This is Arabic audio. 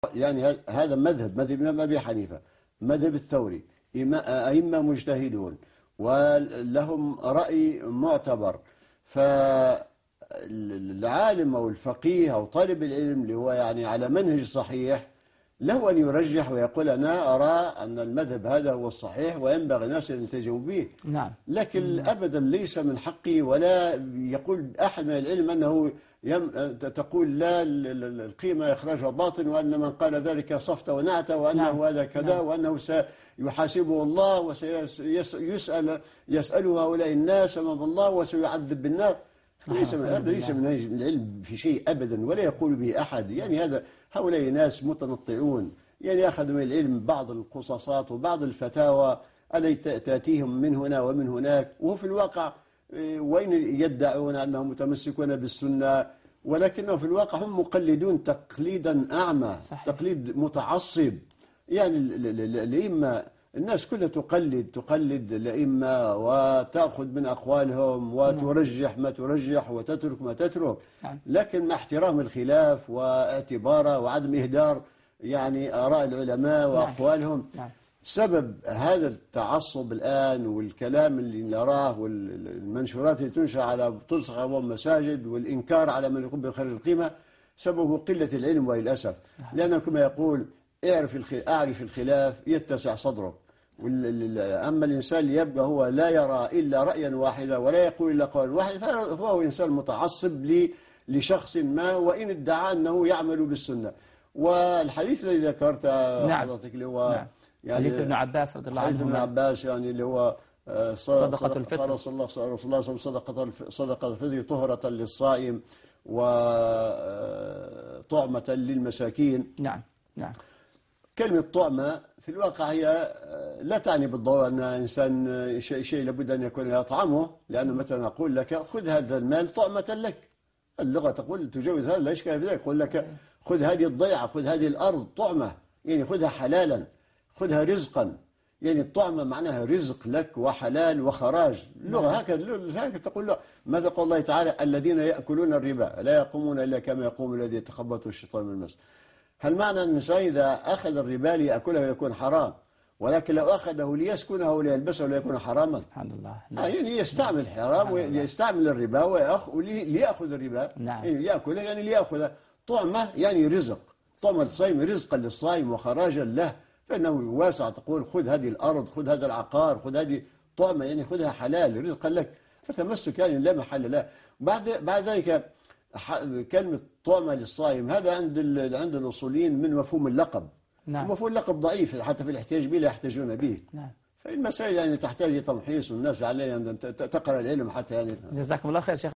يعني هذا مذهب الإمام أبي حنيفة، مذهب الثوري، أئمة مجتهدون ولهم رأي معتبر. فالعالم أو الفقيه أو طالب العلم اللي هو يعني على منهج صحيح له أن يرجح ويقول أنا أرى أن المذهب هذا هو الصحيح وينبغي الناس أن يلتزموا به. نعم. لكن أبدا ليس من حقي ولا يقول أحد من العلم أنه تقول لا القيمة إخراجها باطن، وأن من قال ذلك صفت ونعت، وأنه نعم. هذا كذا، نعم. وأنه سيحاسبه الله وسيسأله هؤلاء الناس أمام الله وسيعذب بالنار. هذا ليس من العلم في شيء أبدا ولا يقول به أحد. يعني هؤلاء ناس متنطعون، يعني أخذوا من العلم بعض القصصات وبعض الفتاوى التي تأتيهم من هنا ومن هناك، وهو في الواقع وإن يدعون أنهم متمسكون بالسنة ولكنهم في الواقع هم مقلدون تقليدا أعمى. صحيح. تقليد متعصب. يعني الأئمة الناس كلها تقلد الأئمة وتأخذ من أقوالهم وترجح ما ترجح وتترك ما تترك. لكن مع احترام الخلاف واعتباره وعدم إهدار يعني آراء العلماء وأقوالهم. سبب هذا التعصب الآن والكلام اللي نراه والمنشورات اللي تلصق على أبواب المساجد والإنكار على من يقوم بخير القيمة سببه قلة العلم وللأسف. لأنه كما يقول أعرف الخلاف يتسع صدرك. أما الإنسان اللي يبقى هو لا يرى إلا رأيا واحدا ولا يقول إلا قول واحد فهو إنسان متعصب لشخص ما وإن ادعى أنه يعمل بالسنة. والحديث الذي ذكرته حضرتك اللي هو يعني حديث ابن عباس رضي الله عنه، حديث ابن عباس يعني اللي هو صدقة الفطر، قال رسول الله صلى الله عليه وسلم صدقة الفطر طهرة للصائم وطعمة للمساكين. نعم. نعم. كلمة طعمة في الواقع هي لا تعني بالضرورة أن إنسان شيء لابد أن يكون يطعمه، لأنه مثلا أقول لك خذ هذا المال طعمة لك. اللغة تقول تجوز هذا لا إشكال في ذلك. يقول لك خذ هذه الضيعة، خذ هذه الأرض طعمة، يعني خذها حلالا، خذها رزقا. يعني الطعمة معناها رزق لك وحلال وخراج. اللغة هكذا تقول له. ماذا قال الله تعالى؟ الذين يأكلون الربا لا يقومون إلا كما يقوم الذي يتخبطه الشيطان من المس. هل معنى أن الإنسان إذا أخذ الربا ليأكله يكون حرام، ولكن لو أخذه ليسكنه وليلبسه ليكون حراما؟ سبحان الله. يعني يستعمل حرام ويستعمل الربا وليأخذ الربا. يعني يأكله يعني ليأخذ. طعمة يعني رزق. طعمة الصائم رزقا للصائم وخراجا له، فإنه واسع. تقول خذ هذه الأرض، خذ هذا العقار، خذ هذه طعمة يعني خذها حلال رزقا لك. فتمسك يعني لا محل له. بعد ذلك كلمة طعمة للصائم هذا عند الأصوليين من مفهوم اللقب. مفهوم اللقب ضعيف حتى في الاحتياج به لا يحتاجون به. فالمسائل يعني تحتاج تمحيص والناس عليه أن تقرأ العلم حتى يعني. جزاكم الله خير شيخ.